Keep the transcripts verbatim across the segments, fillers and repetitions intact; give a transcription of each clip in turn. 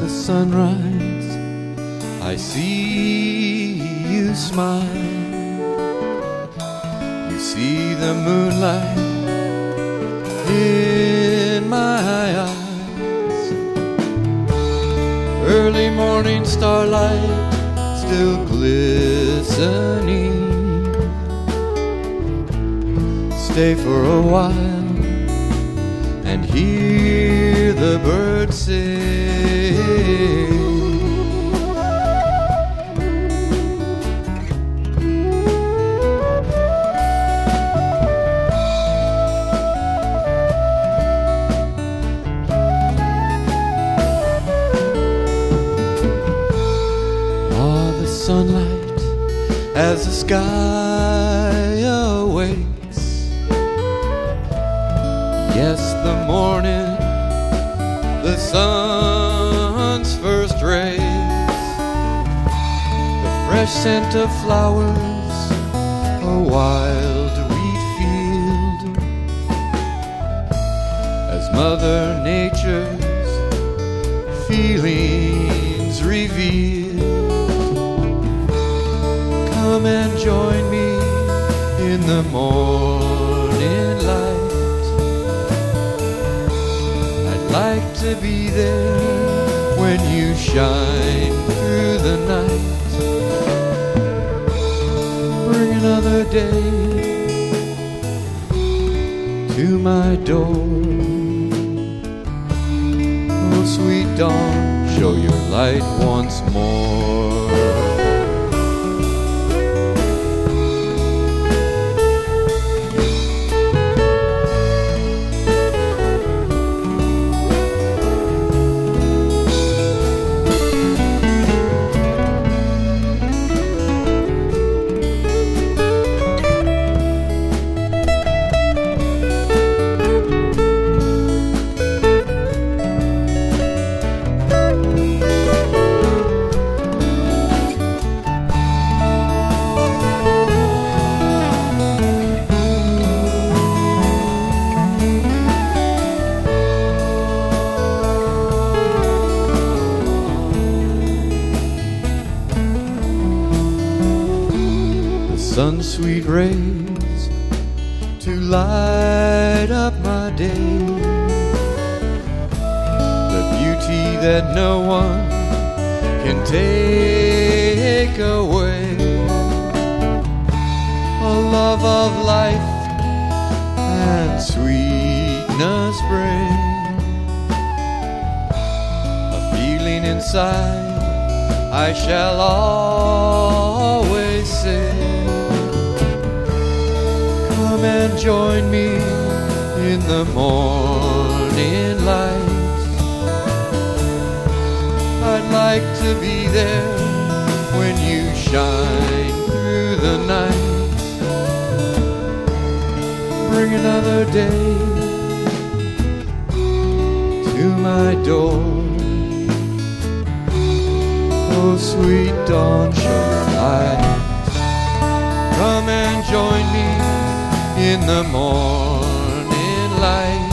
the sunrise, I see you smile. You see the moonlight in my eyes. Early morning starlight still glistening. Stay for a while and hear the birds sing. Ah, the sunlight as the sky awakes. Yes, the morning, the sun's first rays, the fresh scent of flowers, a wild wheat field, as Mother Nature's feelings revealed. Come and join me in the morning light. Like to be there when you shine through the night. Bring another day to my door. Oh, sweet dawn, show your light once more. Sun's sweet rays to light up my day, the beauty that no one can take away, a love of life and sweetness bring, a feeling inside I shall always say. Come and join me in the morning light. I'd like to be there when you shine through the night. Bring another day to my door. Oh, sweet dawn, show your light. Come and join me in the morning light.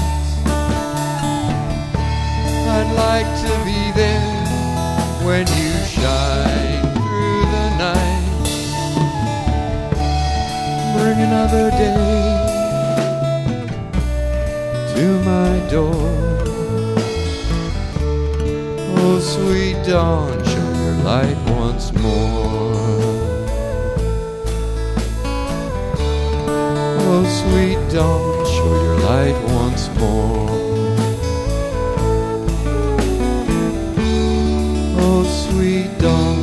I'd like to be there when you shine through the night. Bring another day to my door. Oh, sweet dawn, show your light once more. Oh, sweet dawn, show your light once more. Oh, sweet dawn.